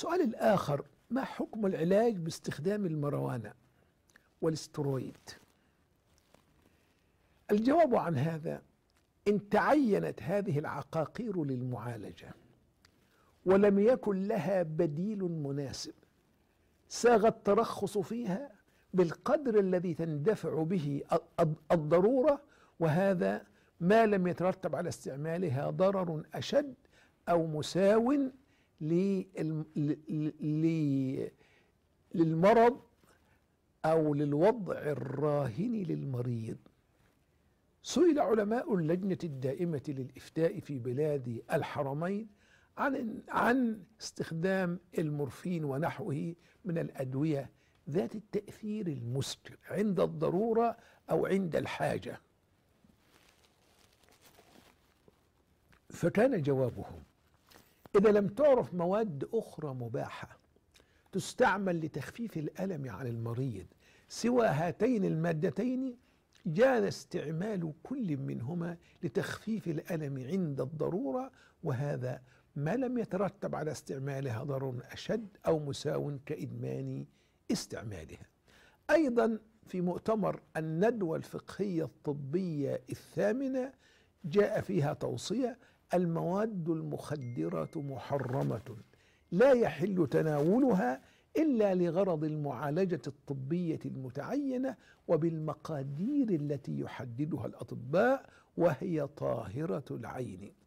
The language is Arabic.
السؤال الآخر: ما حكم العلاج باستخدام المروانة والاسترويد؟ الجواب عن هذا: إن تعينت هذه العقاقير للمعالجة ولم يكن لها بديل مناسب، ساغ الترخص فيها بالقدر الذي تندفع به الضرورة، وهذا ما لم يترتب على استعمالها ضرر أشد أو مساو للمرض أو للوضع الراهن للمريض. سئل علماء اللجنة الدائمة للإفتاء في بلاد الحرمين عن استخدام المورفين ونحوه من الأدوية ذات التأثير المسكر عند الضرورة أو عند الحاجة، فكان جوابهم: إذا لم تعرف مواد أخرى مباحة تستعمل لتخفيف الألم عن المريض سوى هاتين المادتين، جاز استعمال كل منهما لتخفيف الألم عند الضرورة، وهذا ما لم يترتب على استعمالها ضرر أشد أو مساو كإدمان استعمالها. أيضا في مؤتمر الندوة الفقهية الطبية الثامنة جاء فيها توصية: المواد المخدرة محرمة لا يحل تناولها إلا لغرض المعالجة الطبية المتعينة وبالمقادير التي يحددها الأطباء، وهي طاهرة العين.